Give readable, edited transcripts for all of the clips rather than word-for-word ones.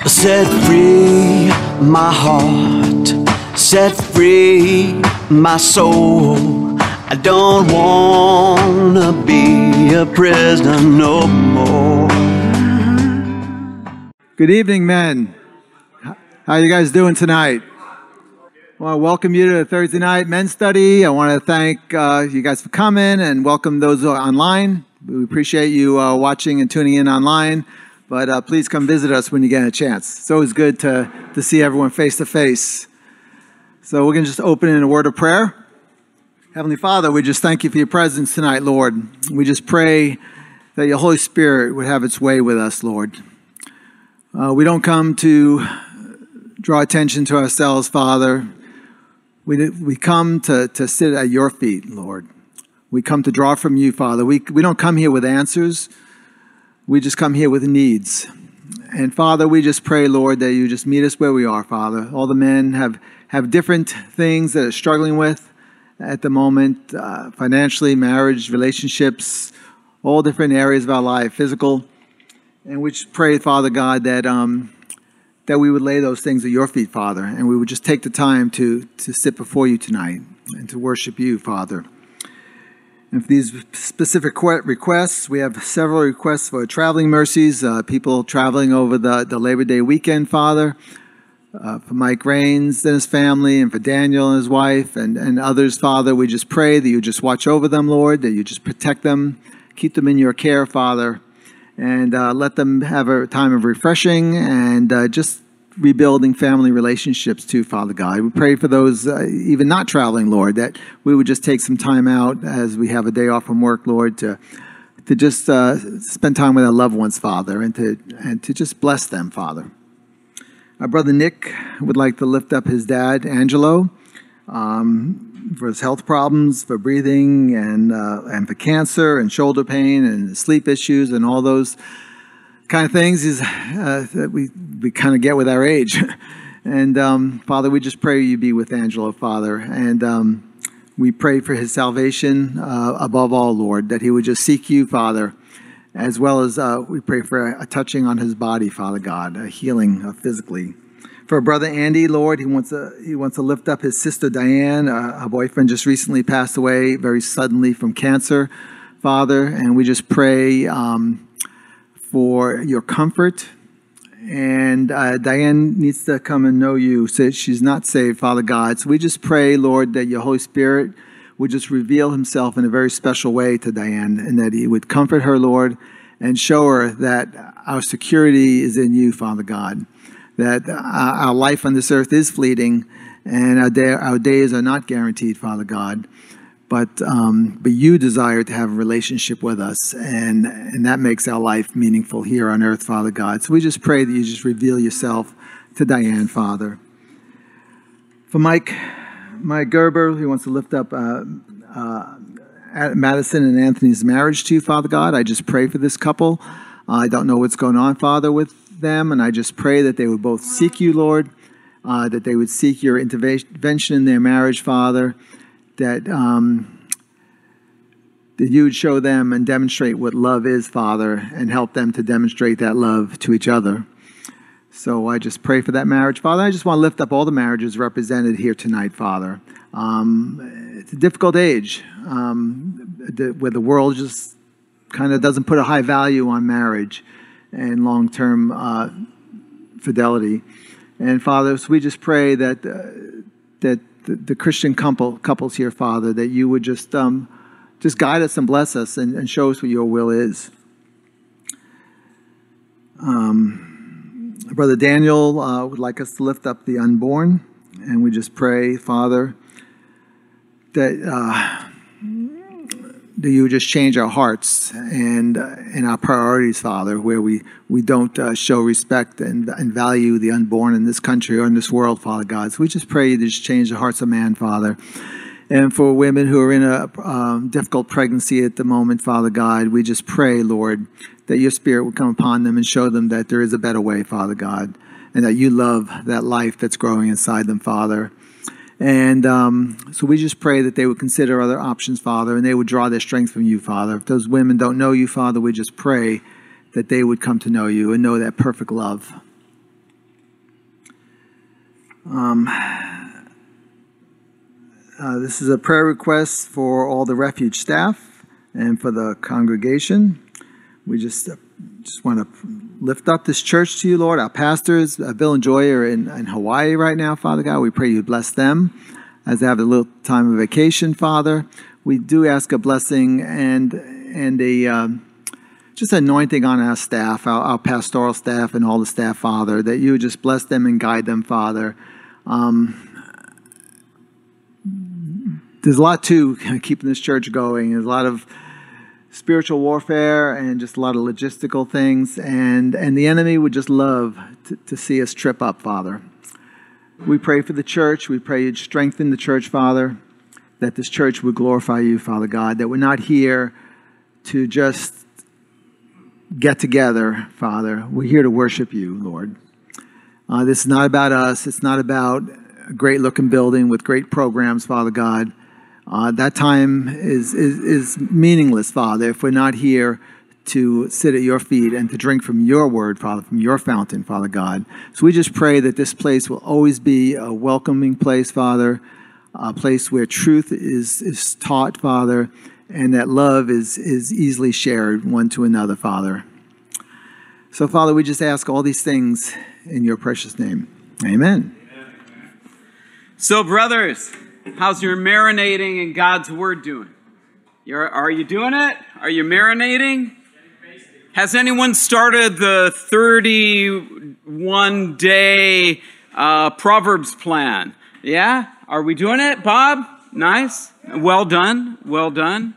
Set free my heart, set free my soul. I don't wanna be a prisoner no more. Good evening, men. How are you guys doing tonight? I want to welcome you to the Thursday night men's study. I want to thank you guys for coming and welcome those who are online. We appreciate you watching and tuning in online. But please come visit us when you get a chance. It's always good to see everyone face to face. So we're going to just open in a word of prayer. Heavenly Father, we just thank you for your presence tonight, Lord. We just pray that your Holy Spirit would have its way with us, Lord. We don't come to draw attention to ourselves, Father. We come to sit at your feet, Lord. We come to draw from you, Father. We don't come here with answers. We just come here with needs. And Father, we just pray, Lord, that you just meet us where we are, Father. All the men have different things that they're struggling with at the moment, financially, marriage, relationships, all different areas of our life, physical. And we just pray, Father God, that we would lay those things at your feet, Father, and we would just take the time to sit before you tonight and to worship you, Father. And for these specific requests, we have several requests for traveling mercies, people traveling over the Labor Day weekend, Father, for Mike Raines and his family, and for Daniel and his wife, and others, Father. We just pray that you just watch over them, Lord, that you just protect them, keep them in your care, Father, and let them have a time of refreshing and just rebuilding family relationships too, Father God. We pray for those even not traveling, Lord, that we would just take some time out as we have a day off from work, Lord, to just spend time with our loved ones, Father, and to just bless them, Father. Our brother Nick would like to lift up his dad, Angelo, for his health problems, for breathing, and for cancer and shoulder pain and sleep issues and all those kind of things that we kind of get with our age. And Father, we just pray you be with Angelo, Father. And we pray for his salvation above all, Lord, that he would just seek you, Father, as well as we pray for a touching on his body, Father God, a healing physically. For our brother Andy, Lord, he wants to lift up his sister Diane. Her boyfriend just recently passed away very suddenly from cancer, Father, and we just pray for your comfort. And Diane needs to come and know you. So she's not saved, Father God. So we just pray, Lord, that your Holy Spirit would just reveal himself in a very special way to Diane, and that he would comfort her, Lord, and show her that our security is in you, Father God, that our life on this earth is fleeting, and our days are not guaranteed, Father God. But you desire to have a relationship with us, and that makes our life meaningful here on earth, Father God. So we just pray that you just reveal yourself to Diane, Father. For Mike Gerber, he wants to lift up Madison and Anthony's marriage to you, Father God. I just pray for this couple. I don't know what's going on, Father, with them, and I just pray that they would both seek you, Lord, that they would seek your intervention in their marriage, Father, that you would show them and demonstrate what love is, Father, and help them to demonstrate that love to each other. So I just pray for that marriage, Father. I just want to lift up all the marriages represented here tonight, Father. It's a difficult age where the world just kind of doesn't put a high value on marriage and long-term fidelity. And Father, so we just pray that the Christian couples here, Father, that you would just guide us and bless us and show us what your will is. Brother Daniel would like us to lift up the unborn, and we just pray, Father, that you would just change our hearts and our priorities, Father, where we don't show respect and value the unborn in this country or in this world, Father God. So we just pray you to just change the hearts of man, Father. And for women who are in a difficult pregnancy at the moment, Father God, we just pray, Lord, that your Spirit would come upon them and show them that there is a better way, Father God, and that you love that life that's growing inside them, Father. And so we just pray that they would consider other options, Father, and they would draw their strength from you, Father. If those women don't know you, Father, we just pray that they would come to know you and know that perfect love. This is a prayer request for all the refuge staff and for the congregation. We just want to lift up this church to you, Lord. Our pastors, Bill and Joy, are in Hawaii right now, Father God. We pray you bless them as they have a little time of vacation, Father. We do ask a blessing and a just anointing on our staff, our pastoral staff and all the staff, Father, that you would just bless them and guide them, Father. There's a lot to keeping this church going. There's a lot of spiritual warfare and just a lot of logistical things. And the enemy would just love to see us trip up, Father. We pray for the church. We pray you'd strengthen the church, Father, that this church would glorify you, Father God, that we're not here to just get together, Father. We're here to worship you, Lord. This is not about us. It's not about a great-looking building with great programs, Father God. That time is meaningless, Father, if we're not here to sit at your feet and to drink from your word, Father, from your fountain, Father God. So we just pray that this place will always be a welcoming place, Father, a place where truth is taught, Father, and that love is easily shared one to another, Father. So, Father, we just ask all these things in your precious name. Amen. So, brothers, how's your marinating in God's Word doing? Are you doing it? Are you marinating? Has anyone started the 31-day Proverbs plan? Yeah? Are we doing it, Bob? Nice. Well done. Well done.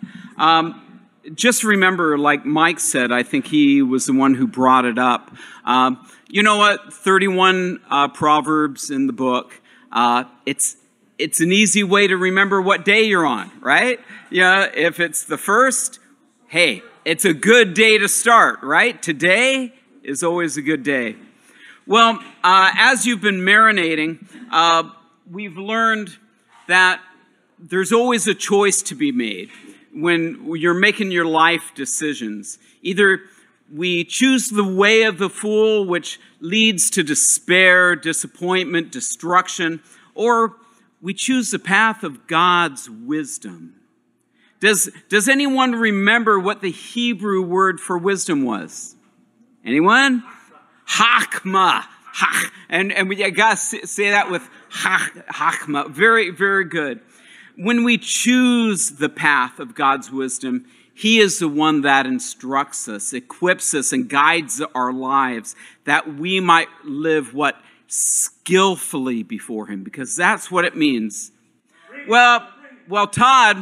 Just remember, like Mike said, I think he was the one who brought it up. You know what? 31 Proverbs in the book. It's an easy way to remember what day you're on, right? Yeah, if it's the first, hey, it's a good day to start, right? Today is always a good day. Well, as you've been marinating, we've learned that there's always a choice to be made when you're making your life decisions. Either we choose the way of the fool, which leads to despair, disappointment, destruction, or we choose the path of God's wisdom. Does anyone remember what the Hebrew word for wisdom was? Anyone? Hakma. And we got to say that with hakma. Very, very good. When we choose the path of God's wisdom, He is the one that instructs us, equips us, and guides our lives that we might live what? Skillfully before Him, because that's what it means. Well, Todd,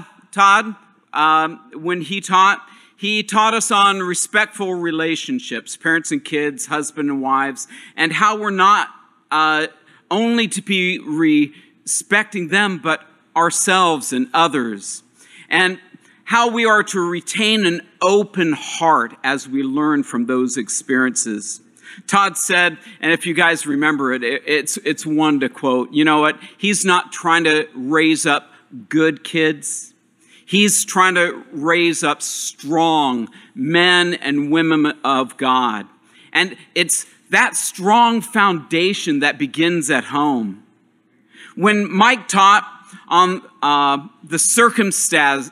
when he taught us on respectful relationships, parents and kids, husband and wives, and how we're not only to be respecting them, but ourselves and others, and how we are to retain an open heart as we learn from those experiences. Todd said, and if you guys remember it, it's one to quote, you know what? He's not trying to raise up good kids. He's trying to raise up strong men and women of God. And it's that strong foundation that begins at home. When Mike taught on the circumstances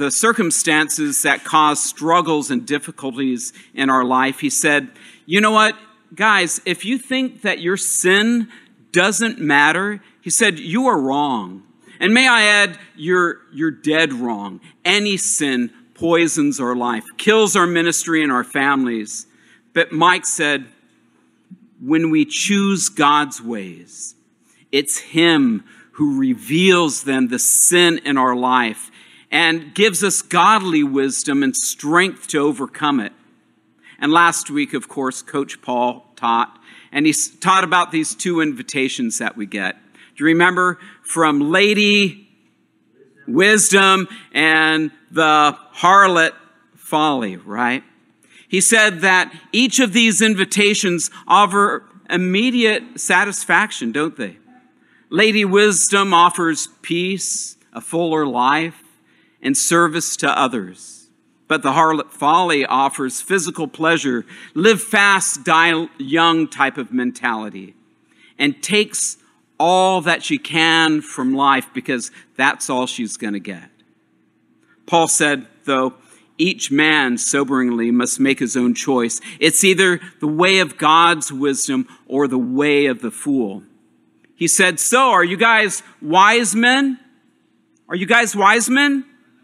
that cause struggles and difficulties in our life, he said, you know what, guys, if you think that your sin doesn't matter, he said, you are wrong. And may I add, you're dead wrong. Any sin poisons our life, kills our ministry and our families. But Mike said, when we choose God's ways, it's Him who reveals then the sin in our life and gives us godly wisdom and strength to overcome it. And last week, of course, Coach Paul taught, and he taught about these two invitations that we get. Do you remember? From Lady Wisdom and the Harlot Folly, right? He said that each of these invitations offer immediate satisfaction, don't they? Lady Wisdom offers peace, a fuller life, and service to others. But the Harlot Folly offers physical pleasure, live fast, die young type of mentality, and takes all that she can from life because that's all she's going to get. Paul said, though, each man soberingly must make his own choice. It's either the way of God's wisdom or the way of the fool. He said, so are you guys wise men? Are you guys wise men?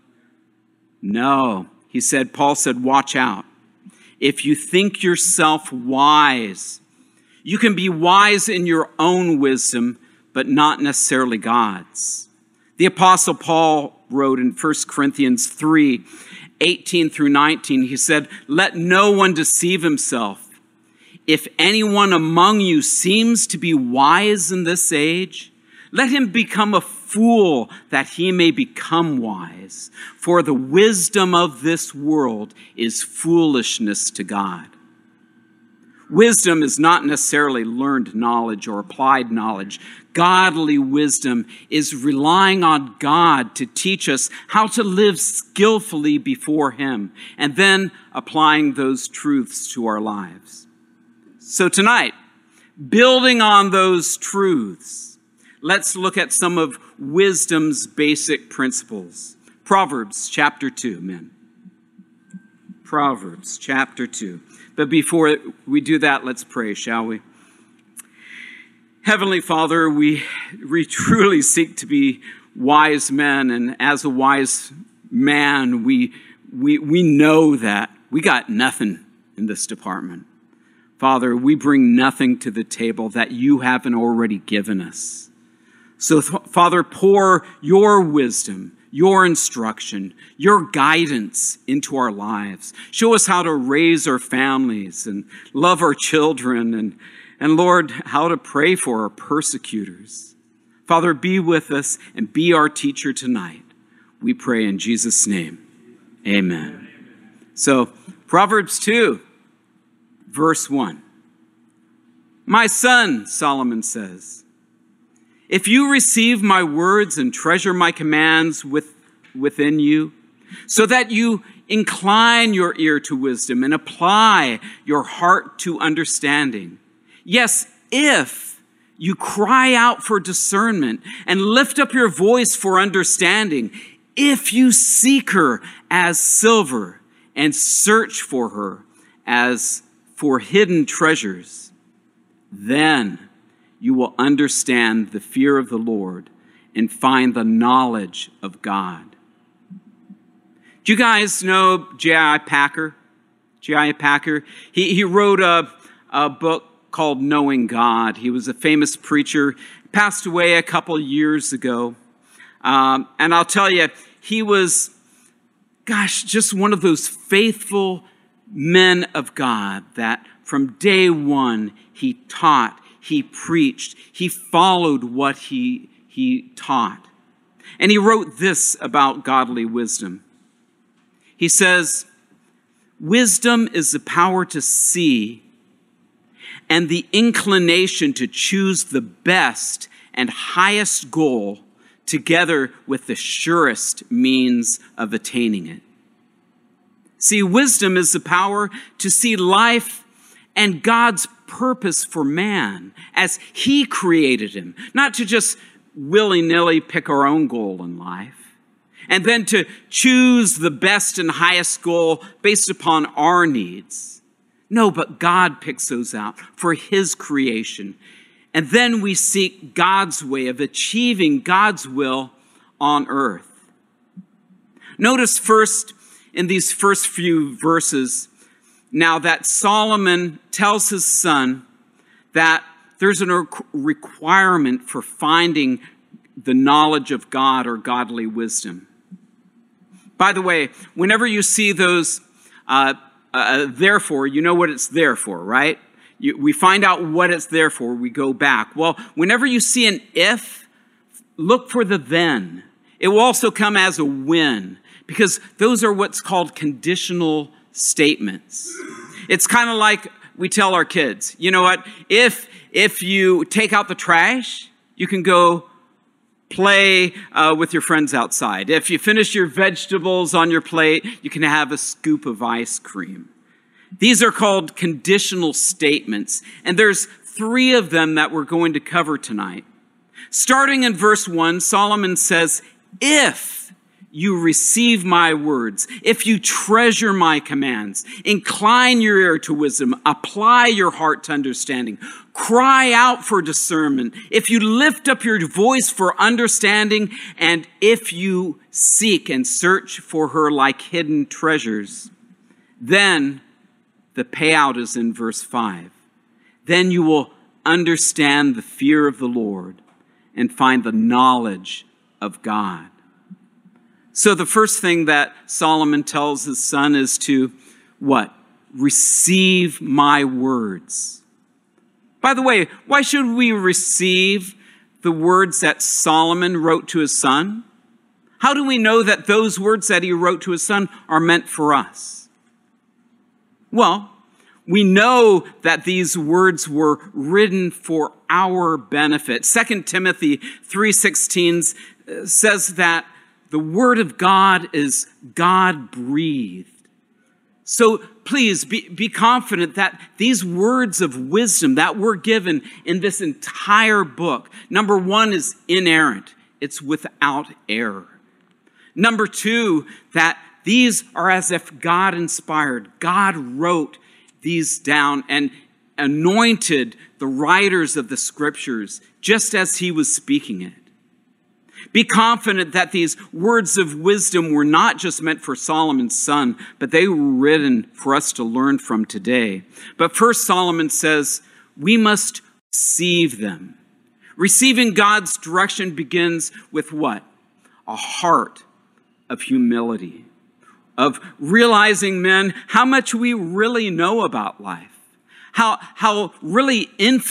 No. Paul said, watch out. If you think yourself wise, you can be wise in your own wisdom, but not necessarily God's. The Apostle Paul wrote in 1 Corinthians 3:18 through 19, he said, let no one deceive himself. If anyone among you seems to be wise in this age, let him become a fool that he may become wise. For the wisdom of this world is foolishness to God. Wisdom is not necessarily learned knowledge or applied knowledge. Godly wisdom is relying on God to teach us how to live skillfully before Him and then applying those truths to our lives. So tonight, building on those truths, let's look at some of wisdom's basic principles. Proverbs chapter 2, men. Proverbs chapter 2. But before we do that, let's pray, shall we? Heavenly Father, we truly seek to be wise men, and as a wise man, we know that we got nothing in this department. Father, we bring nothing to the table that you haven't already given us. So, Father, pour your wisdom, your instruction, your guidance into our lives. Show us how to raise our families and love our children and Lord, how to pray for our persecutors. Father, be with us and be our teacher tonight. We pray in Jesus' name. Amen. So, Proverbs 2, verse 1. My son, Solomon says, if you receive my words and treasure my commands within you, so that you incline your ear to wisdom and apply your heart to understanding. Yes, if you cry out for discernment and lift up your voice for understanding, if you seek her as silver and search for her as for hidden treasures, then you will understand the fear of the Lord and find the knowledge of God. Do you guys know J.I. Packer? J.I. Packer? He wrote a book called Knowing God. He was a famous preacher, passed away a couple years ago. And I'll tell you, he was, just one of those faithful men of God that from day one he taught, he preached, he followed what he taught. And he wrote this about godly wisdom. He says, wisdom is the power to see and the inclination to choose the best and highest goal together with the surest means of attaining it. See, wisdom is the power to see life and God's purpose for man as he created him, not to just willy-nilly pick our own goal in life, and then to choose the best and highest goal based upon our needs. No, but God picks those out for his creation. And then we seek God's way of achieving God's will on earth. Notice first in these first few verses now that Solomon tells his son that there's a requirement for finding the knowledge of God or godly wisdom. By the way, whenever you see those therefore, you know what it's there for, right? We find out what it's there for, we go back. Well, whenever you see an if, look for the then. It will also come as a when, because those are what's called conditional statements. It's kind of like we tell our kids, you know what, if you take out the trash, you can go play with your friends outside. If you finish your vegetables on your plate, you can have a scoop of ice cream. These are called conditional statements, and there's 3 of them that we're going to cover tonight. Starting in verse 1, Solomon says, if you receive my words, if you treasure my commands, incline your ear to wisdom, apply your heart to understanding, cry out for discernment, if you lift up your voice for understanding, and if you seek and search for her like hidden treasures, then the payout is in verse 5. Then you will understand the fear of the Lord and find the knowledge of God. So the first thing that Solomon tells his son is to what? Receive my words. By the way, why should we receive the words that Solomon wrote to his son? How do we know that those words that he wrote to his son are meant for us? Well, we know that these words were written for our benefit. 2 Timothy 3:16 says that the word of God is God-breathed. So please be confident that these words of wisdom that were given in this entire book, number one, is inerrant. It's without error. Number two, that these are as if God inspired. God wrote these down and anointed the writers of the scriptures just as he was speaking it. Be confident that these words of wisdom were not just meant for Solomon's son, but they were written for us to learn from today. But first, Solomon says, we must receive them. Receiving God's direction begins with what? A heart of humility, of realizing, men, how much we really know about life, how really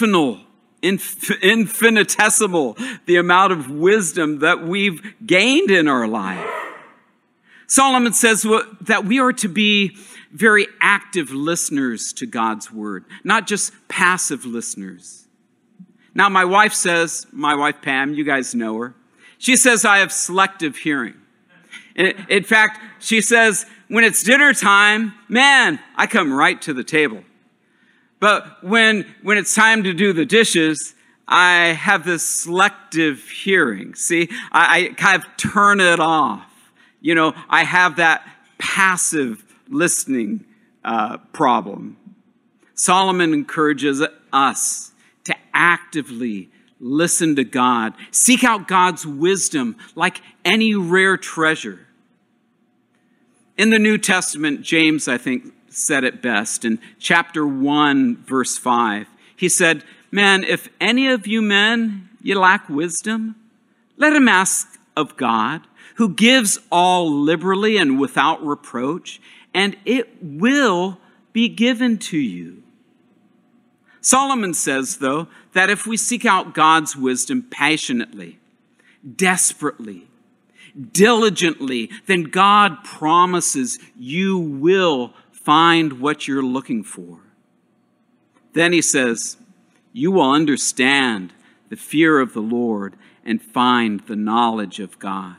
infinitesimal the amount of wisdom that we've gained in our life. Solomon says that we are to be very active listeners to God's word, not just passive listeners. Now, my wife Pam, you guys know her. She says I have selective hearing. In fact, she says, when it's dinner time, man, I come right to the table. But when it's time to do the dishes, I have this selective hearing. See, I kind of turn it off. You know, I have that passive listening problem. Solomon encourages us to actively listen to God. Seek out God's wisdom like any rare treasure. In the New Testament, James, I think, said it best. In chapter 1, verse 5, he said, man, if any of you men, you lack wisdom, let him ask of God, who gives all liberally and without reproach, and it will be given to you. Solomon says, though, that if we seek out God's wisdom passionately, desperately, diligently, then God promises you will find what you're looking for. Then he says, you will understand the fear of the Lord and find the knowledge of God.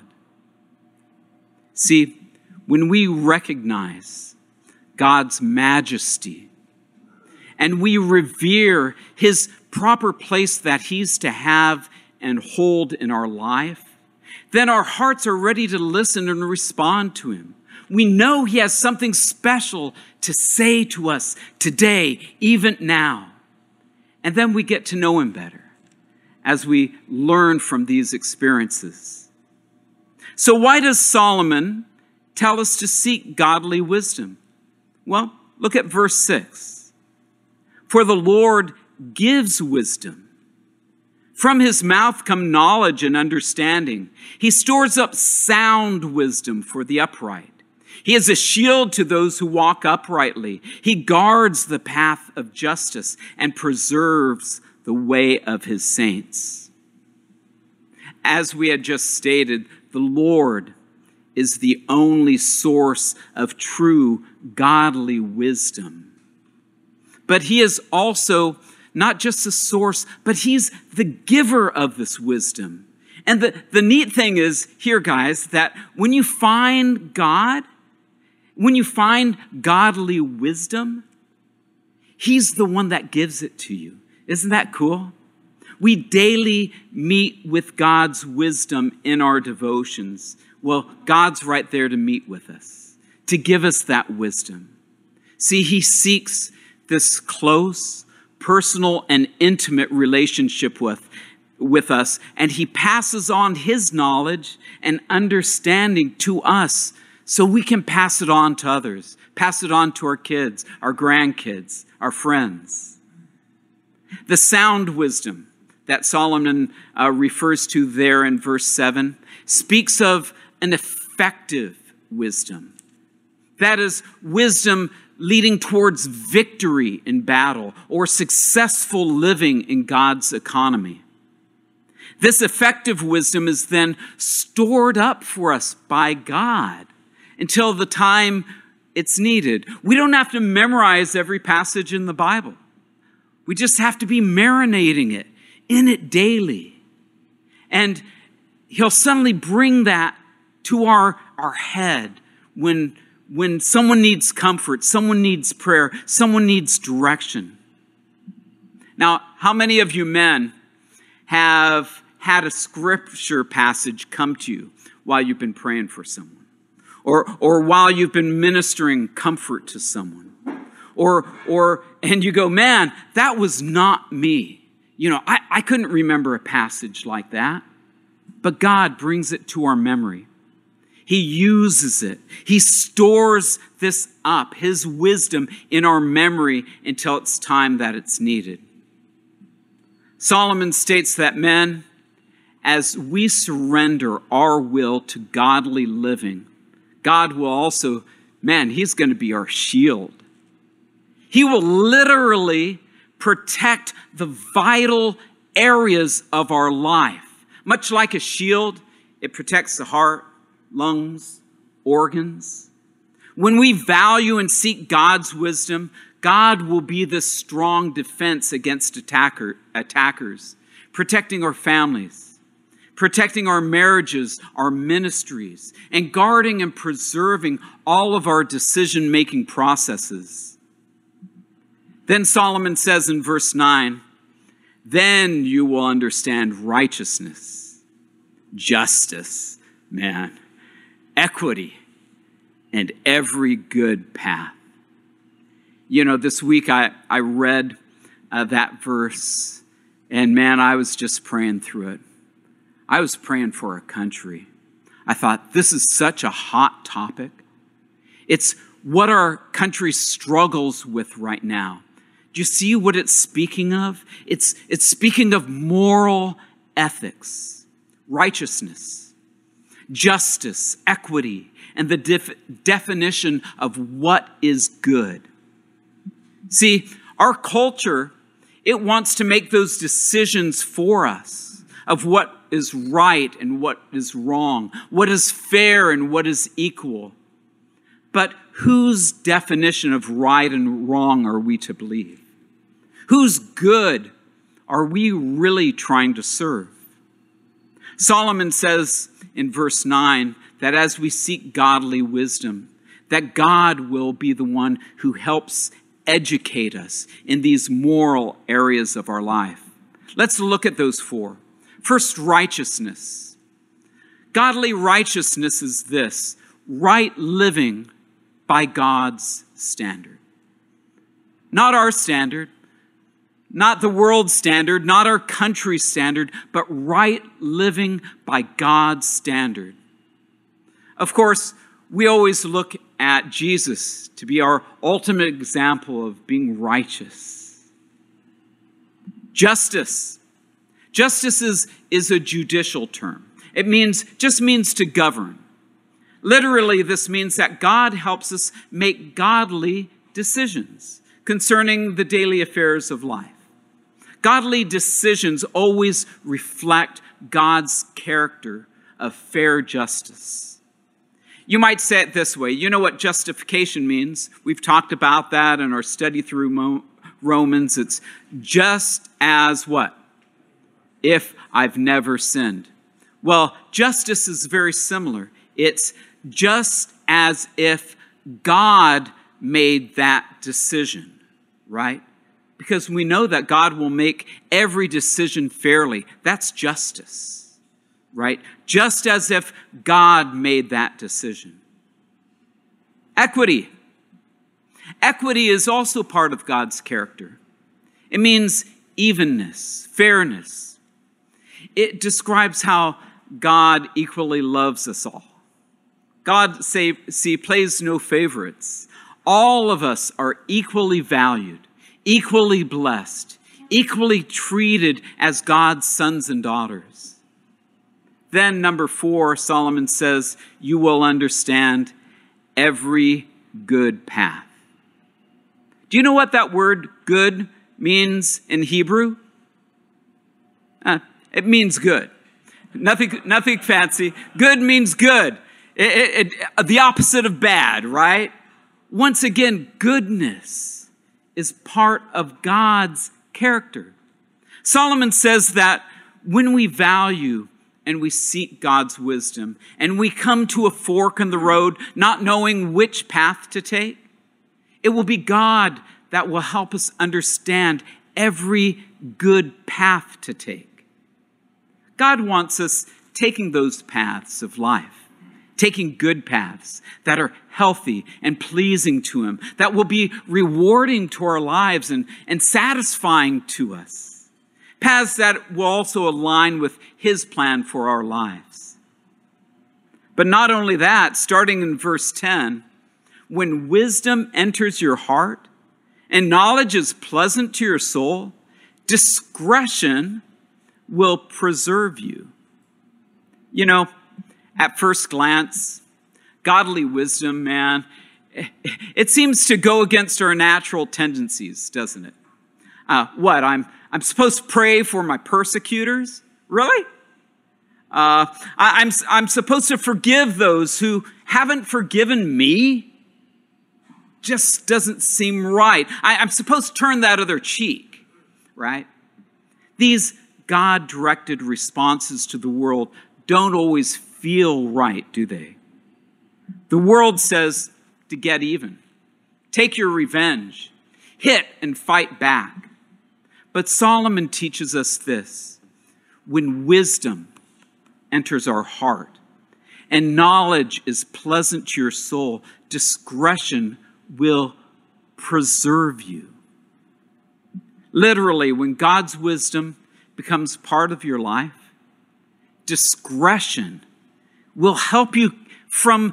See, when we recognize God's majesty and we revere his proper place that he's to have and hold in our life, then our hearts are ready to listen and respond to him. We know he has something special to say to us today, even now. And then we get to know him better as we learn from these experiences. So why does Solomon tell us to seek godly wisdom? Well, look at verse 6. For the Lord gives wisdom. From his mouth come knowledge and understanding. He stores up sound wisdom for the upright. He is a shield to those who walk uprightly. He guards the path of justice and preserves the way of his saints. As we had just stated, the Lord is the only source of true godly wisdom. But he is also not just the source, but he's the giver of this wisdom. And the neat thing is here, guys, that when you find God, when you find godly wisdom, he's the one that gives it to you. Isn't that cool? We daily meet with God's wisdom in our devotions. Well, God's right there to meet with us, to give us that wisdom. See, he seeks this close, personal, and intimate relationship with us, and he passes on his knowledge and understanding to us so we can pass it on to others, pass it on to our kids, our grandkids, our friends. The sound wisdom that Solomon refers to there in verse 7 speaks of an effective wisdom. That is, wisdom leading towards victory in battle or successful living in God's economy. This effective wisdom is then stored up for us by God until the time it's needed. We don't have to memorize every passage in the Bible. We just have to be marinating it, in it daily. And he'll suddenly bring that to our head when someone needs comfort, someone needs prayer, someone needs direction. Now, how many of you men have had a scripture passage come to you while you've been praying for someone? Or while you've been ministering comfort to someone? And you go, man, that was not me. You know, I couldn't remember a passage like that. But God brings it to our memory. He uses it. He stores this up, his wisdom, in our memory until it's time that it's needed. Solomon states that, men, as we surrender our will to godly living, God will also, he's going to be our shield. He will literally protect the vital areas of our life. Much like a shield, it protects the heart, lungs, organs. When we value and seek God's wisdom, God will be the strong defense against attackers, protecting our families, protecting our marriages, our ministries, and guarding and preserving all of our decision-making processes. Then Solomon says in verse 9, then you will understand righteousness, justice, equity, and every good path. You know, this week I read that verse, and I was just praying through it. I was praying for our country. I thought, this is such a hot topic. It's what our country struggles with right now. Do you see what it's speaking of? It's speaking of moral ethics, righteousness, justice, equity, and the definition of what is good. See, our culture, it wants to make those decisions for us of what is right and what is wrong, what is fair and what is equal. But whose definition of right and wrong are we to believe? Whose good are we really trying to serve? Solomon says in verse 9 that as we seek godly wisdom, that God will be the one who helps educate us in these moral areas of our life. Let's look at those four. First, righteousness. Godly righteousness is this: right living by God's standard. Not our standard, not the world's standard, not our country's standard, but right living by God's standard. Of course, we always look at Jesus to be our ultimate example of being righteous. Justice. Justice is a judicial term. It just means to govern. Literally, this means that God helps us make godly decisions concerning the daily affairs of life. Godly decisions always reflect God's character of fair justice. You might say it this way. You know what justification means? We've talked about that in our study through Romans. It's just as what? If I've never sinned. Well, justice is very similar. It's just as if God made that decision, right? because we know that God will make every decision fairly. That's justice, right? Just as if God made that decision. Equity. Equity is also part of God's character. It means evenness, fairness. It describes how God equally loves us all. God, plays no favorites. All of us are equally valued, equally blessed, equally treated as God's sons and daughters. Then, number 4, Solomon says, you will understand every good path. Do you know what that word good means in Hebrew? It means good. Nothing fancy. Good means good. The opposite of bad, right? Once again, goodness is part of God's character. Solomon says that when we value and we seek God's wisdom and we come to a fork in the road, not knowing which path to take, it will be God that will help us understand every good path to take. God wants us taking those paths of life, taking good paths that are healthy and pleasing to Him, that will be rewarding to our lives and satisfying to us. Paths that will also align with His plan for our lives. But not only that, starting in verse 10, when wisdom enters your heart and knowledge is pleasant to your soul, discretion will preserve you. You know, at first glance, godly wisdom, man, it seems to go against our natural tendencies, doesn't it? I'm supposed to pray for my persecutors? Really? I'm supposed to forgive those who haven't forgiven me? Just doesn't seem right. I'm supposed to turn that other cheek, right? These God-directed responses to the world don't always feel right, do they? The world says to get even, take your revenge, hit and fight back. But Solomon teaches us this: when wisdom enters our heart and knowledge is pleasant to your soul, discretion will preserve you. Literally, when God's wisdom becomes part of your life, discretion will help you from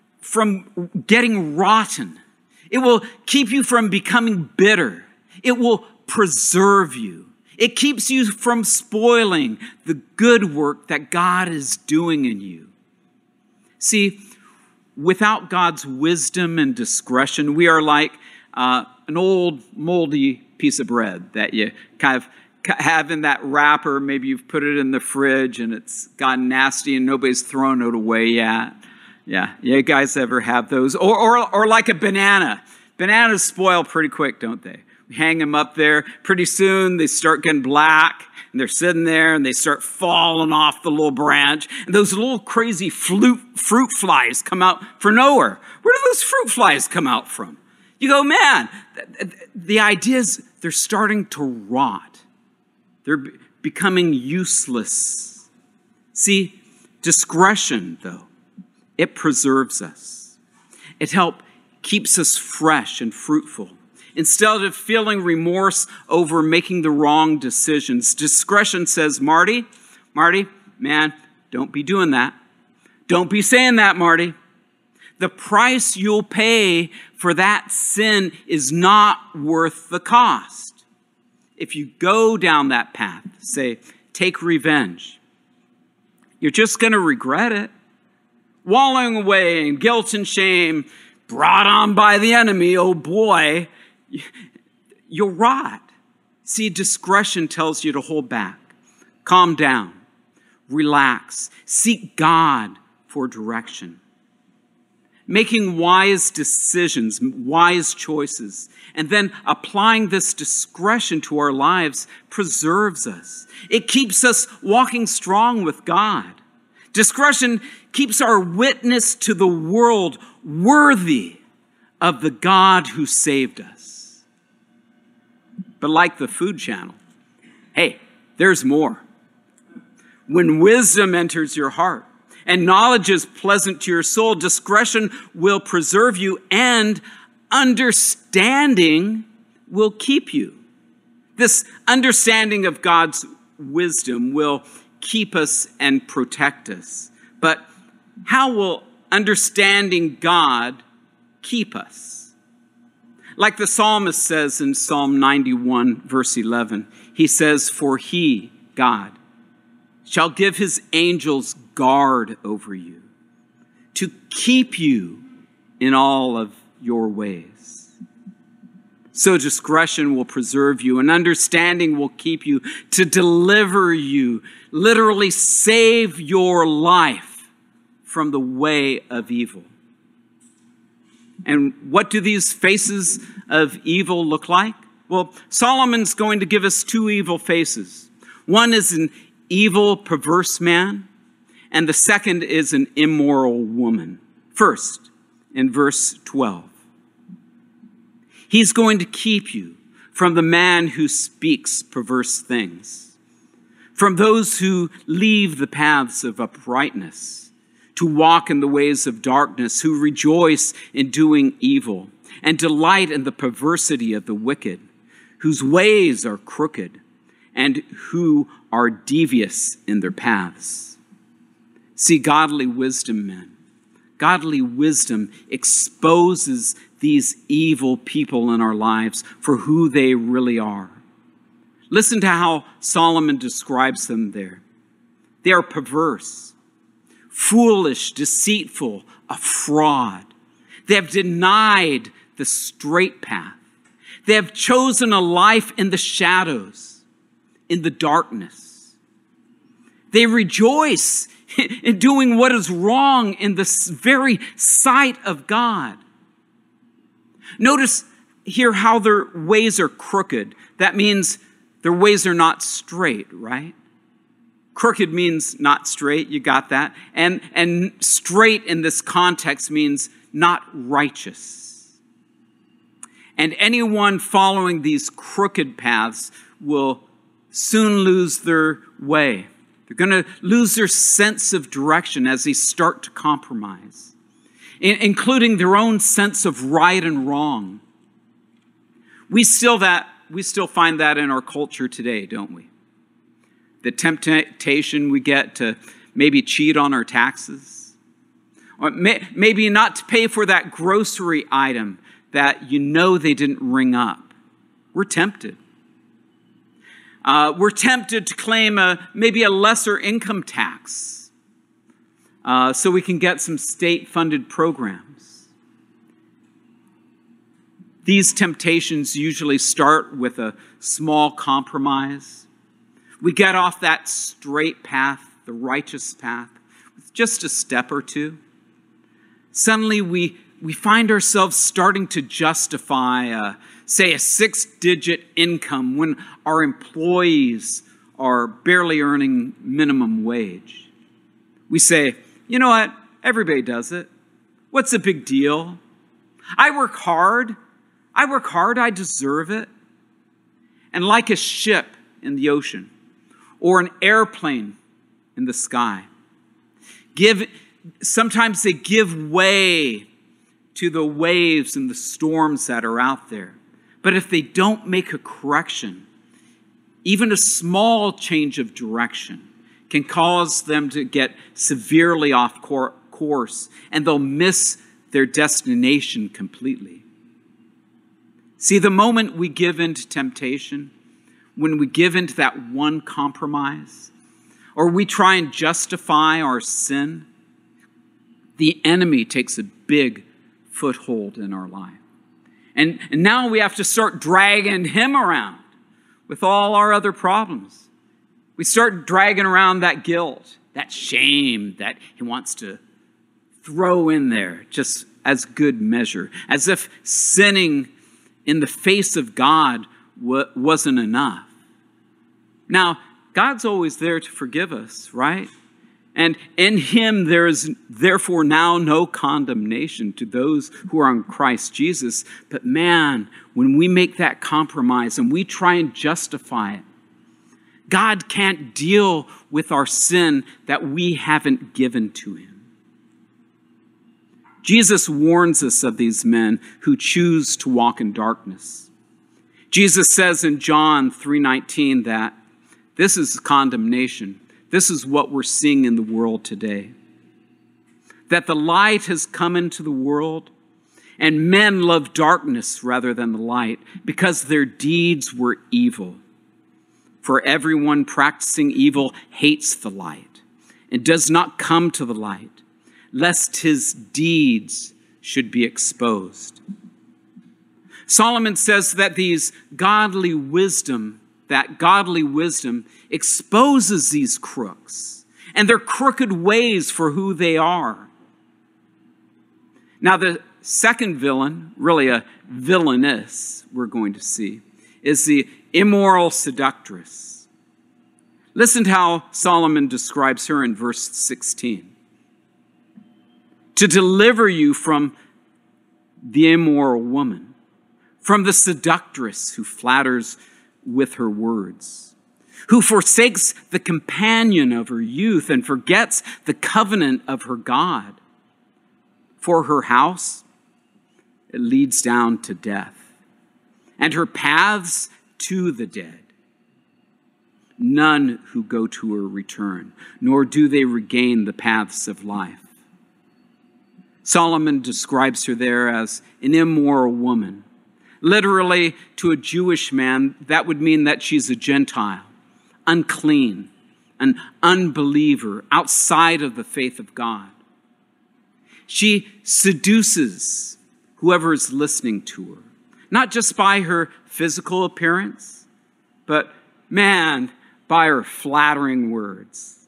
getting rotten. It will keep you from becoming bitter. It will preserve you. It keeps you from spoiling the good work that God is doing in you. See, without God's wisdom and discretion, we are like an old moldy piece of bread that you kind of have in that wrapper. Maybe you've put it in the fridge and it's gotten nasty and nobody's thrown it away yet. Yeah, you guys ever have those? Or like a banana. Bananas spoil pretty quick, don't they? We hang them up there. Pretty soon they start getting black and they're sitting there and they start falling off the little branch. And those little crazy fruit flies come out from nowhere. Where do those fruit flies come out from? You go, man, the idea is they're starting to rot. They're becoming useless. See, discretion, though, it preserves us. It keeps us fresh and fruitful. Instead of feeling remorse over making the wrong decisions, discretion says, Marty, man, don't be doing that. Don't be saying that, Marty. The price you'll pay for that sin is not worth the cost. If you go down that path, say, take revenge, you're just going to regret it. Wallowing away in guilt and shame, brought on by the enemy, oh boy, you'll rot. See, discretion tells you to hold back, calm down, relax, seek God for direction. Making wise decisions, wise choices, and then applying this discretion to our lives preserves us. It keeps us walking strong with God. Discretion keeps our witness to the world worthy of the God who saved us. But like the Food Channel, hey, there's more. When wisdom enters your heart and knowledge is pleasant to your soul, discretion will preserve you and understanding will keep you. This understanding of God's wisdom will keep us and protect us. But how will understanding God keep us? Like the psalmist says in Psalm 91, verse 11, he says, "For he, God, shall give his angels guard over you, to keep you in all of your ways." So discretion will preserve you, and understanding will keep you, to deliver you, literally save your life from the way of evil. And what do these faces of evil look like? Well, Solomon's going to give us two evil faces. One is an evil, perverse man, and the second is an immoral woman. First, in verse 12, he's going to keep you from the man who speaks perverse things, from those who leave the paths of uprightness, to walk in the ways of darkness, who rejoice in doing evil and delight in the perversity of the wicked, whose ways are crooked and who are devious in their paths. See, godly wisdom, men, godly wisdom exposes these evil people in our lives for who they really are. Listen to how Solomon describes them there. They are perverse, foolish, deceitful, a fraud. They have denied the straight path. They have chosen a life in the shadows, in the darkness. They rejoice in doing what is wrong in the very sight of God. Notice here how their ways are crooked. That means their ways are not straight, right? Crooked means not straight, you got that. And straight in this context means not righteous. And anyone following these crooked paths will soon lose their way. They're going to lose their sense of direction as they start to compromise, including their own sense of right and wrong. We still find that in our culture today, don't we? The temptation we get to maybe cheat on our taxes, or maybe not to pay for that grocery item that you know they didn't ring up. We're tempted. We're tempted to claim maybe a lesser income tax so we can get some state-funded programs. These temptations usually start with a small compromise. We get off that straight path, the righteous path, with just a step or two. Suddenly we find ourselves starting to justify, say, a 6-digit income when our employees are barely earning minimum wage. We say, you know what? Everybody does it. What's the big deal? I work hard. I deserve it. And like a ship in the ocean or an airplane in the sky, sometimes they give way to the waves and the storms that are out there. But if they don't make a correction, even a small change of direction can cause them to get severely off course, and they'll miss their destination completely. See, the moment we give in to temptation, when we give in to that one compromise, or we try and justify our sin, the enemy takes a big foothold in our life. And now we have to start dragging him around with all our other problems. We start dragging around that guilt, that shame that he wants to throw in there just as good measure, as if sinning in the face of God wasn't enough. Now, God's always there to forgive us, right? And in him there is therefore now no condemnation to those who are in Christ Jesus. But man, when we make that compromise and we try and justify it, God can't deal with our sin that we haven't given to him. Jesus warns us of these men who choose to walk in darkness. Jesus says in John 3:19 that this is condemnation. This is what we're seeing in the world today. That the light has come into the world, and men love darkness rather than the light because their deeds were evil. For everyone practicing evil hates the light and does not come to the light, lest his deeds should be exposed. Solomon says that godly wisdom exposes these crooks and their crooked ways for who they are. Now, the second villain, really a villainess we're going to see, is the immoral seductress. Listen to how Solomon describes her in verse 16. To deliver you from the immoral woman, from the seductress who flatters with her words, who forsakes the companion of her youth and forgets the covenant of her God. For her house, it leads down to death, and her paths to the dead. None who go to her return, nor do they regain the paths of life. Solomon describes her there as an immoral woman. Literally, to a Jewish man, that would mean that she's a Gentile, unclean, an unbeliever, outside of the faith of God. She seduces whoever is listening to her, not just by her physical appearance, but, man, by her flattering words.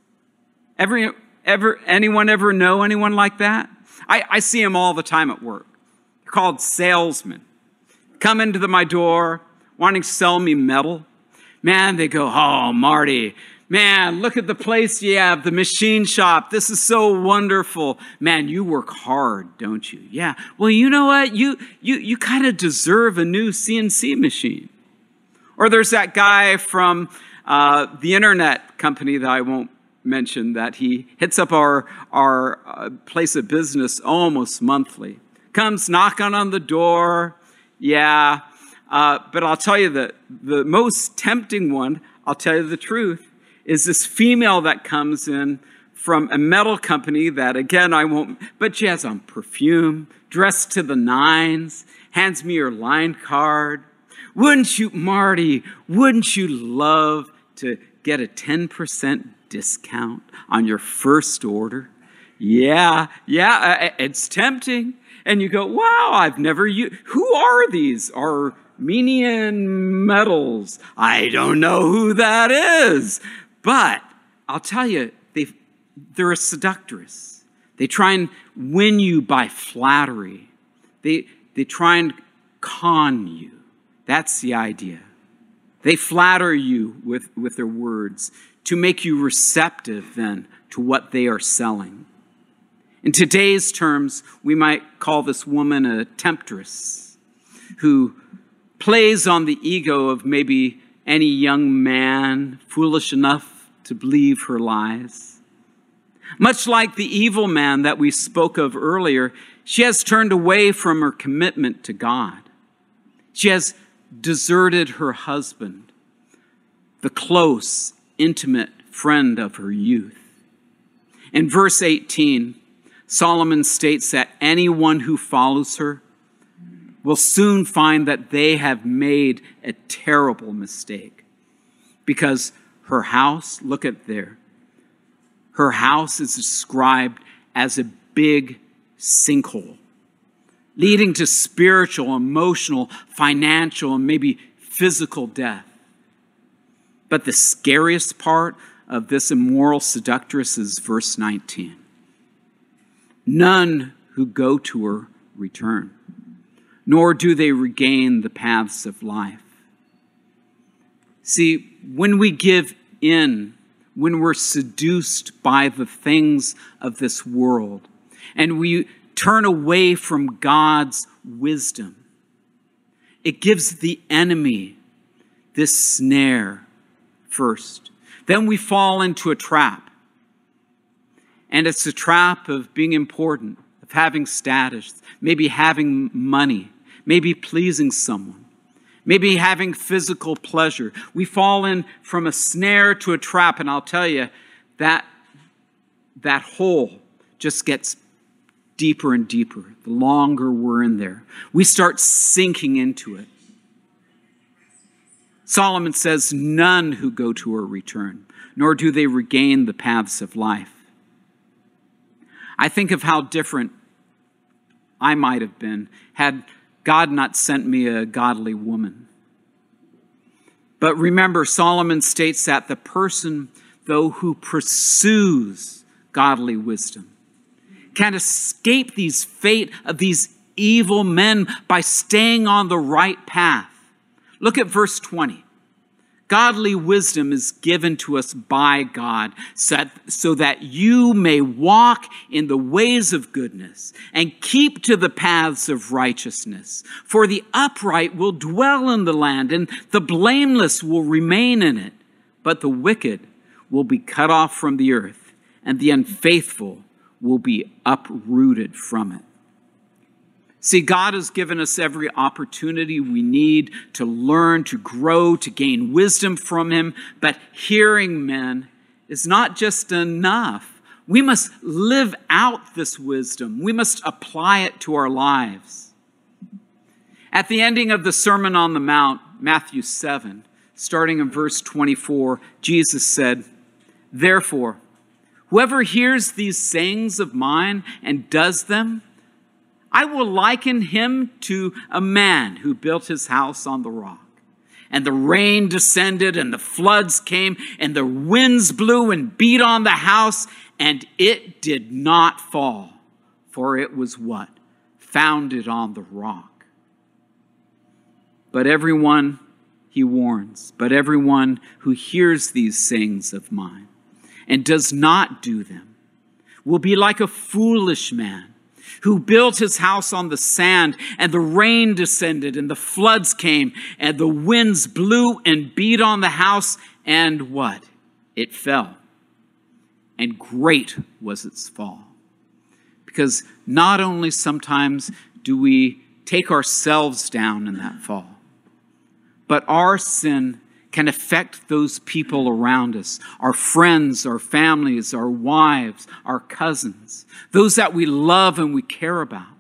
Anyone ever know anyone like that? I see them all the time at work. They're called salesmen. Come into my door wanting to sell me metal. Man, they go, oh, Marty, man, look at the place you have, the machine shop. This is so wonderful. Man, you work hard, don't you? Yeah. Well, you know what? You kind of deserve a new CNC machine. Or there's that guy from the internet company that I won't mention, that he hits up our place of business almost monthly. Comes knocking on the door. Yeah. But I'll tell you that the most tempting one, I'll tell you the truth, is this female that comes in from a metal company that, again, I won't, but she has on perfume, dressed to the nines, hands me her line card. Wouldn't you, Marty, wouldn't you love to get a 10% discount on your first order? Yeah, it's tempting. And you go, wow, I've never used, who are these? Armenian metals. I don't know who that is. But I'll tell you, they're a seductress. They try and win you by flattery. They try and con you. That's the idea. They flatter you with their words to make you receptive then to what they are selling. In today's terms, we might call this woman a temptress who plays on the ego of maybe any young man foolish enough to believe her lies. Much like the evil man that we spoke of earlier, she has turned away from her commitment to God. She has deserted her husband, the close, intimate friend of her youth. In verse 18, Solomon states that anyone who follows her will soon find that they have made a terrible mistake, because her house, look at there, her house is described as a big sinkhole, leading to spiritual, emotional, financial, and maybe physical death. But the scariest part of this immoral seductress is verse 19. None who go to her return, nor do they regain the paths of life. See, when we give in, when we're seduced by the things of this world and we turn away from God's wisdom. It gives the enemy this snare first. Then we fall into a trap. And it's a trap of being important, of having status, maybe having money, maybe pleasing someone, maybe having physical pleasure. We fall in from a snare to a trap, and I'll tell you, that hole just gets deeper and deeper the longer we're in there. We start sinking into it. Solomon says, none who go to her return, nor do they regain the paths of life. I think of how different I might have been had God not sent me a godly woman. But remember, Solomon states that the person, though, who pursues godly wisdom can escape these fate of these evil men by staying on the right path. Look at verse 20. Godly wisdom is given to us by God so that you may walk in the ways of goodness and keep to the paths of righteousness. For the upright will dwell in the land, and the blameless will remain in it. But the wicked will be cut off from the earth, and the unfaithful will be uprooted from it. See, God has given us every opportunity we need to learn, to grow, to gain wisdom from him. But hearing men is not just enough. We must live out this wisdom. We must apply it to our lives. At the ending of the Sermon on the Mount, Matthew 7, starting in verse 24, Jesus said, "Therefore, whoever hears these sayings of mine and does them, I will liken him to a man who built his house on the rock. And the rain descended, and the floods came, and the winds blew and beat on the house, and it did not fall, for it was what? Founded on the rock. But everyone," he warns, "but everyone who hears these sayings of mine and does not do them will be like a foolish man who built his house on the sand, and the rain descended, and the floods came, and the winds blew and beat on the house, and what? It fell. And great was its fall." Because not only sometimes do we take ourselves down in that fall, but our sin can affect those people around us, our friends, our families, our wives, our cousins, those that we love and we care about.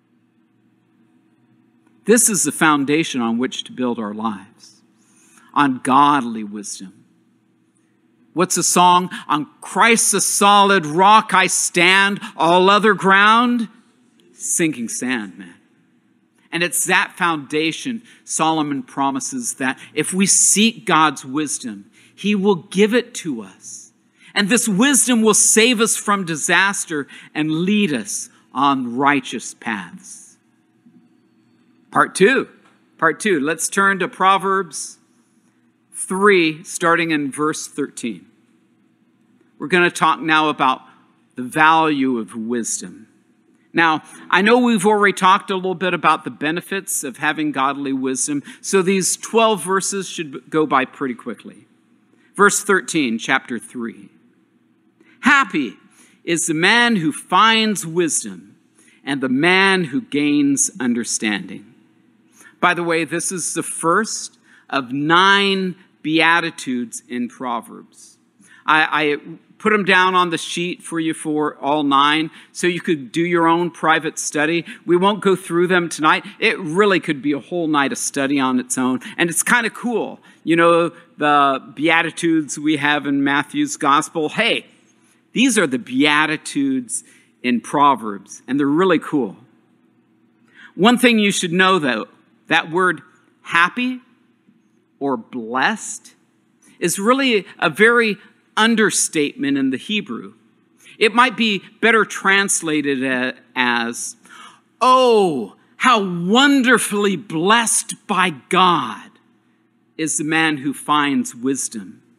This is the foundation on which to build our lives, on godly wisdom. What's the song? On Christ the solid rock I stand, all other ground, sinking sand, man. And it's that foundation Solomon promises that if we seek God's wisdom, he will give it to us. And this wisdom will save us from disaster and lead us on righteous paths. Part two. Let's turn to Proverbs 3, starting in verse 13. We're going to talk now about the value of wisdom. Now, I know we've already talked a little bit about the benefits of having godly wisdom, so these 12 verses should go by pretty quickly. Verse 13, chapter 3. Happy is the man who finds wisdom and the man who gains understanding. By the way, this is the first of 9 Beatitudes in Proverbs. I put them down on the sheet for you for all 9, so you could do your own private study. We won't go through them tonight. It really could be a whole night of study on its own, and it's kind of cool. You know, the Beatitudes we have in Matthew's Gospel. Hey, these are the Beatitudes in Proverbs, and they're really cool. One thing you should know, though, that word happy or blessed is really a very understatement in the Hebrew. It might be better translated as, "Oh, how wonderfully blessed by God is the man who finds wisdom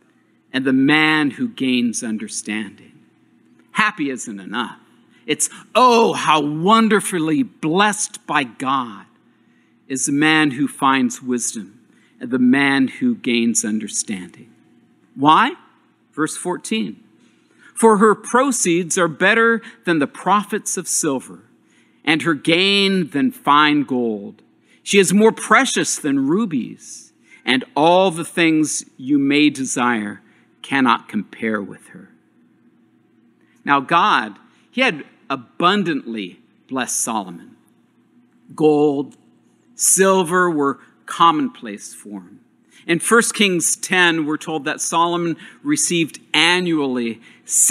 and the man who gains understanding. Happy isn't enough. It's, oh, how wonderfully blessed by God is the man who finds wisdom and the man who gains understanding. Why? Verse 14. For her proceeds are better than the profits of silver, and her gain than fine gold. She is more precious than rubies, and all the things you may desire cannot compare with her. Now God, he had abundantly blessed Solomon. Gold, silver were commonplace for him. In 1 Kings 10, we're told that Solomon received annually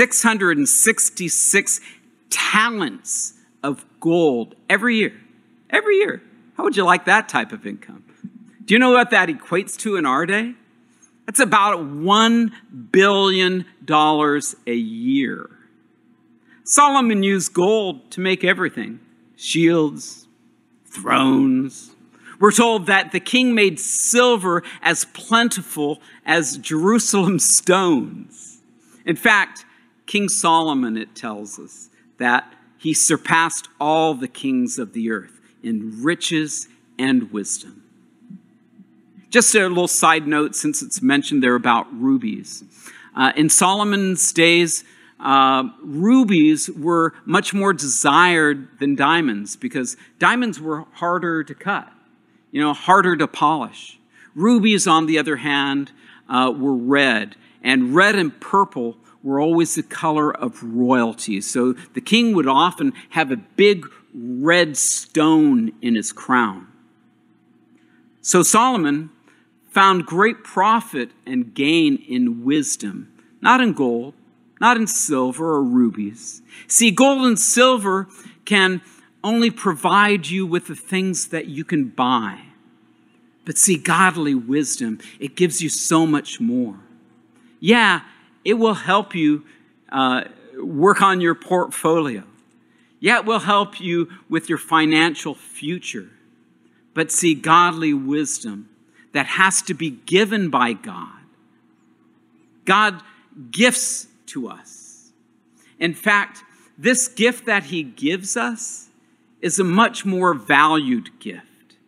666 talents of gold every year. Every year. How would you like that type of income? Do you know what that equates to in our day? That's about $1 billion a year. Solomon used gold to make everything. Shields, thrones. We're told that the king made silver as plentiful as Jerusalem stones. In fact, King Solomon, it tells us, that he surpassed all the kings of the earth in riches and wisdom. Just a little side note, since it's mentioned there about rubies. In Solomon's days, rubies were much more desired than diamonds because diamonds were harder to cut, harder to polish. Rubies, on the other hand, were red, and red and purple were always the color of royalty. So the king would often have a big red stone in his crown. So Solomon found great profit and gain in wisdom, not in gold, not in silver or rubies. See, gold and silver can only provide you with the things that you can buy. But see, godly wisdom, it gives you so much more. Yeah, it will help you work on your portfolio. Yeah, it will help you with your financial future. But see, godly wisdom that has to be given by God. God gifts to us. In fact, this gift that he gives us is a much more valued gift.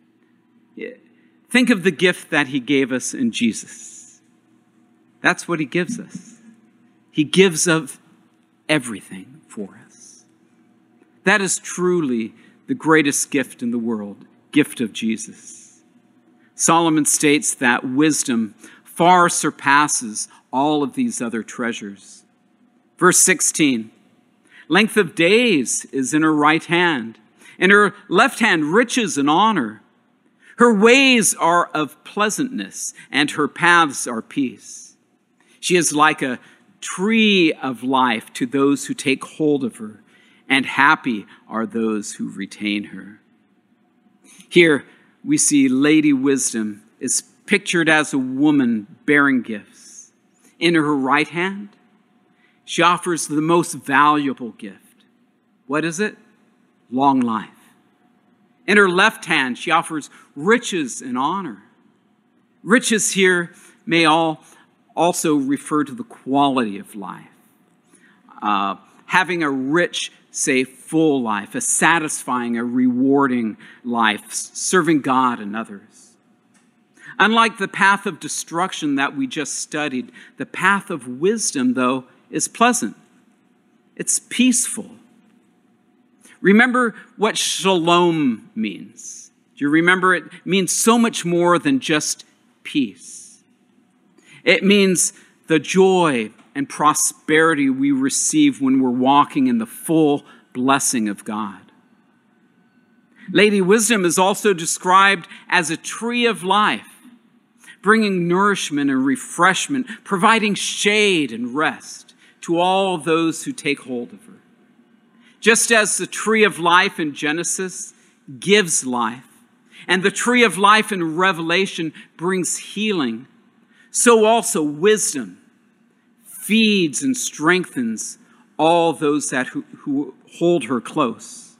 Think of the gift that he gave us in Jesus. That's what he gives us. He gives of everything for us. That is truly the greatest gift in the world, gift of Jesus. Solomon states that wisdom far surpasses all of these other treasures. Verse 16, length of days is in her right hand, in her left hand riches and honor. Her ways are of pleasantness, and her paths are peace. She is like a tree of life to those who take hold of her, and happy are those who retain her. Here we see Lady Wisdom is pictured as a woman bearing gifts. In her right hand, she offers the most valuable gift. What is it? Long life. In her left hand, she offers riches and honor. Riches here may also refer to the quality of life. Having a rich, say, full life, a satisfying, a rewarding life, serving God and others. Unlike the path of destruction that we just studied, the path of wisdom, though, is pleasant. It's peaceful. Remember what shalom means. Do you remember? It means so much more than just peace. It means the joy and prosperity we receive when we're walking in the full blessing of God. Lady Wisdom is also described as a tree of life, bringing nourishment and refreshment, providing shade and rest to all those who take hold of her. Just as the tree of life in Genesis gives life, and the tree of life in Revelation brings healing, so also wisdom feeds and strengthens all those who hold her close.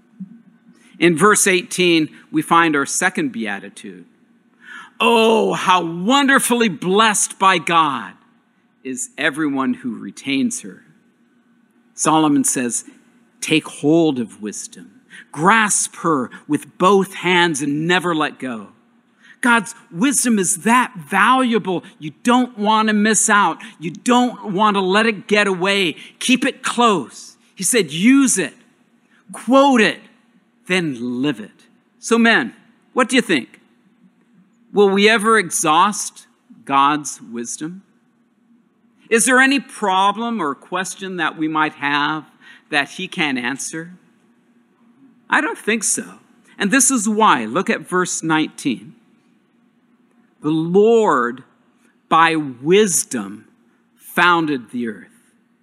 In verse 18, we find our second beatitude. Oh, how wonderfully blessed by God is everyone who retains her. Solomon says, take hold of wisdom. Grasp her with both hands and never let go. God's wisdom is that valuable. You don't want to miss out. You don't want to let it get away. Keep it close. He said, use it, quote it, then live it. So men, what do you think? Will we ever exhaust God's wisdom? Is there any problem or question that we might have that he can't answer? I don't think so. And this is why. Look at verse 19. The Lord, by wisdom, founded the earth.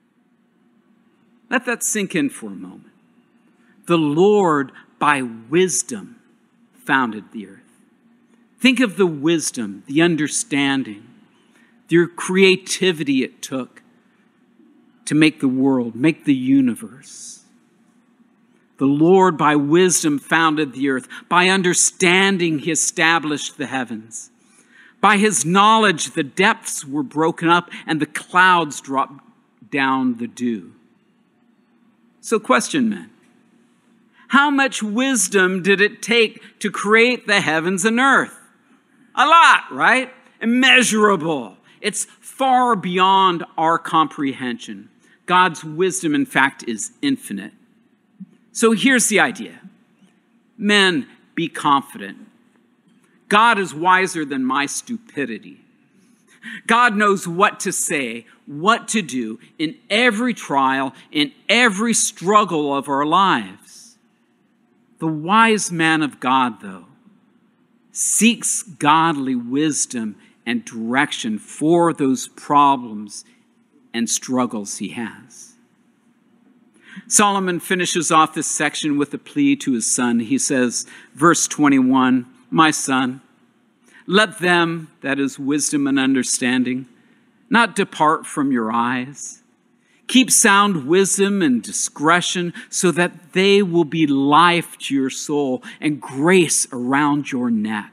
Let that sink in for a moment. The Lord, by wisdom, founded the earth. Think of the wisdom, the understanding, the creativity it took to make the world, make the universe. The Lord, by wisdom, founded the earth. By understanding, he established the heavens. By his knowledge, the depths were broken up and the clouds dropped down the dew. So question, men. How much wisdom did it take to create the heavens and earth? A lot, right? Immeasurable. It's far beyond our comprehension. God's wisdom, in fact, is infinite. So here's the idea. Men, be confident. God is wiser than my stupidity. God knows what to say, what to do in every trial, in every struggle of our lives. The wise man of God, though, seeks godly wisdom and direction for those problems and struggles he has. Solomon finishes off this section with a plea to his son. He says, verse 21, my son, let them, that is wisdom and understanding, not depart from your eyes. Keep sound wisdom and discretion so that they will be life to your soul and grace around your neck.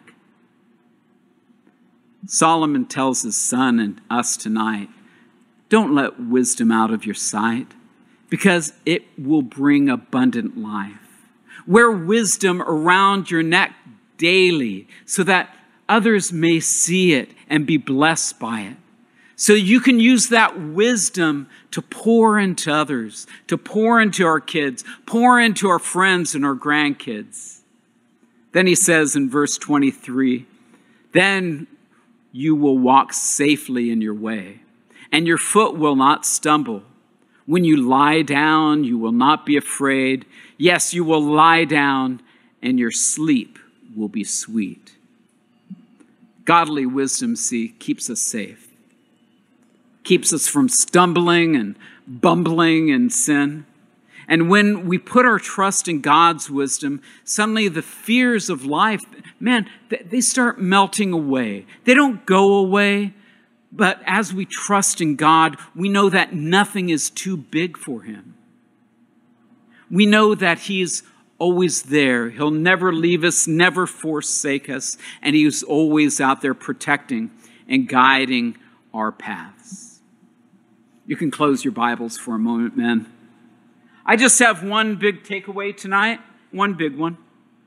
Solomon tells his son and us tonight, don't let wisdom out of your sight because it will bring abundant life. Wear wisdom around your neck daily so that others may see it and be blessed by it. So you can use that wisdom to pour into others, to pour into our kids, pour into our friends and our grandkids. Then he says in verse 23, then you will walk safely in your way, and your foot will not stumble. When you lie down, you will not be afraid. Yes, you will lie down, and your sleep will be sweet. Godly wisdom, see, keeps us safe. Keeps us from stumbling and bumbling in sin. And when we put our trust in God's wisdom, suddenly the fears of life, man, they start melting away. They don't go away, but as we trust in God, we know that nothing is too big for him. We know that he's always there. He'll never leave us, never forsake us, and he's always out there protecting and guiding our paths. You can close your Bibles for a moment, men. I just have one big takeaway tonight, one big one.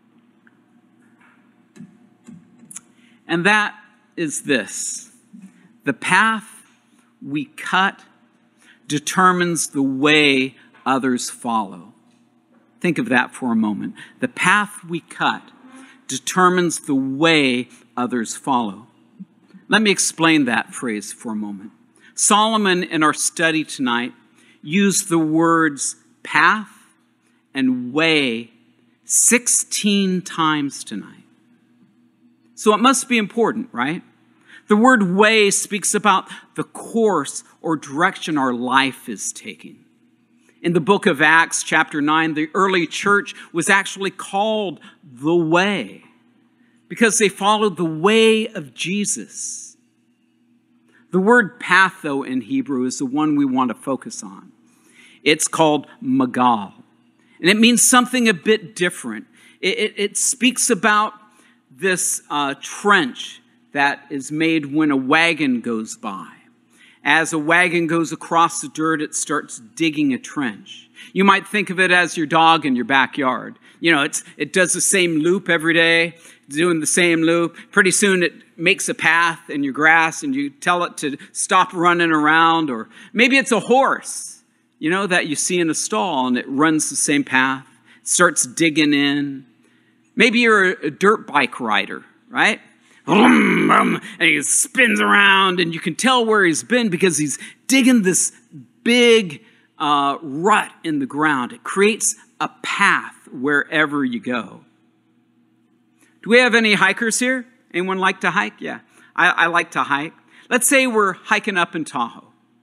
And that is this. The path we cut determines the way others follow. Think of that for a moment. The path we cut determines the way others follow. Let me explain that phrase for a moment. Solomon, in our study tonight, used the words path and way 16 times tonight. So it must be important, right? The word way speaks about the course or direction our life is taking. In the book of Acts, chapter 9, the early church was actually called the Way because they followed the way of Jesus. The word path, though, in Hebrew is the one we want to focus on. It's called magal, and it means something a bit different. It speaks about this trench that is made when a wagon goes by. As a wagon goes across the dirt, it starts digging a trench. You might think of it as your dog in your backyard. You know, it does the same loop every day, doing the same loop. Pretty soon it makes a path in your grass and you tell it to stop running around. Or maybe it's a horse, you know, that you see in a stall and it runs the same path, starts digging in. Maybe you're a dirt bike rider, right? And he spins around and you can tell where he's been because he's digging this big rut in the ground. It creates a path wherever you go. Do we have any hikers here? Anyone like to hike? Yeah, I like to hike. Let's say we're hiking up in Tahoe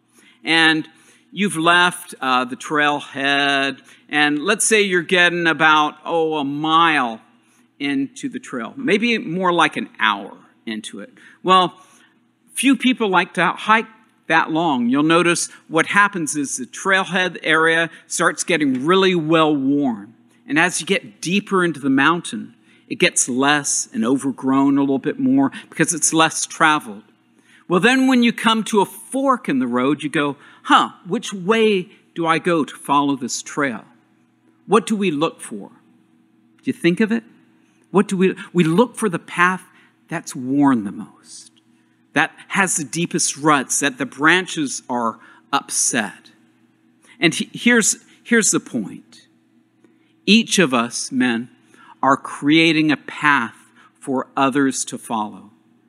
and you've left the trailhead, and let's say you're getting about, a mile into the trail, maybe more like an hour into it. Well, few people like to hike that long. You'll notice what happens is the trailhead area starts getting really well worn. And as you get deeper into the mountain, it gets less and overgrown a little bit more because it's less traveled. Well, then when you come to a fork in the road, you go, which way do I go to follow this trail? What do we look for? Do you think of it? What do we look for the path that's worn the most, that has the deepest ruts, that the branches are upset. And here's the point. Each of us, men, are creating a path for others to follow.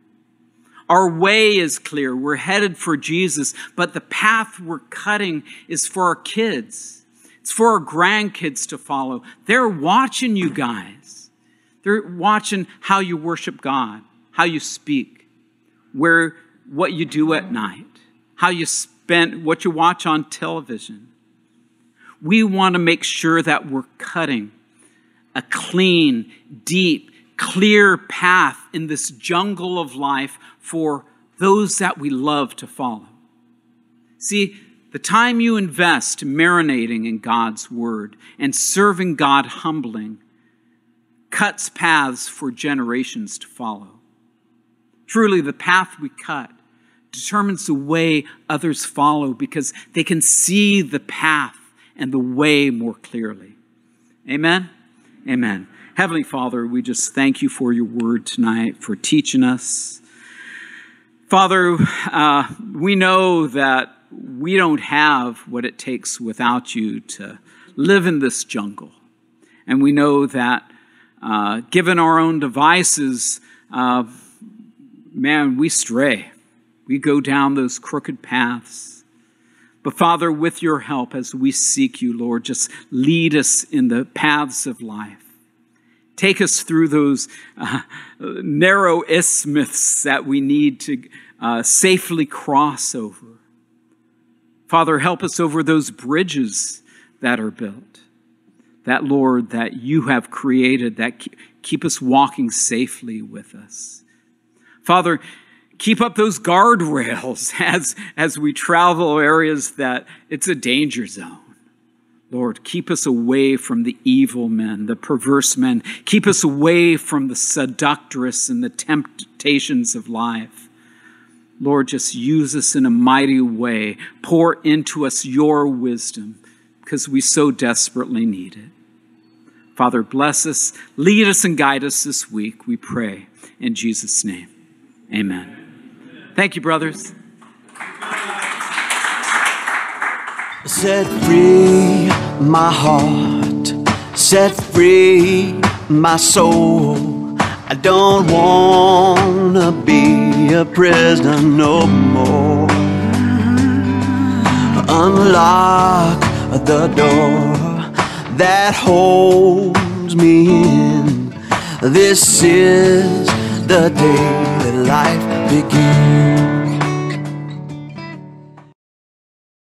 Our way is clear. We're headed for Jesus, but the path we're cutting is for our kids. It's for our grandkids to follow. They're watching you guys. They're watching how you worship God, how you speak, what you do at night, how you spend, what you watch on television. We want to make sure that we're cutting a clean, deep, clear path in this jungle of life for those that we love to follow. See, the time you invest marinating in God's word and serving God humbling cuts paths for generations to follow. Truly, the path we cut determines the way others follow because they can see the path and the way more clearly. Amen? Amen. Heavenly Father, we just thank you for your word tonight, for teaching us. Father, we know that we don't have what it takes without you to live in this jungle. And we know that given our own devices, we stray. We go down those crooked paths. But Father, with your help, as we seek you, Lord, just lead us in the paths of life. Take us through those narrow isthmus that we need to safely cross over. Father, help us over those bridges that are built. That, Lord, that you have created, that keep us walking safely with us. Father, keep up those guardrails as we travel areas that it's a danger zone. Lord, keep us away from the evil men, the perverse men. Keep us away from the seductress and the temptations of life. Lord, just use us in a mighty way. Pour into us your wisdom because we so desperately need it. Father, bless us, lead us and guide us this week, we pray in Jesus' name. Amen. Thank you, brothers. Set free my heart, set free my soul. I don't want to be a prisoner no more. Unlock the door that holds me in. This is the day that life begins.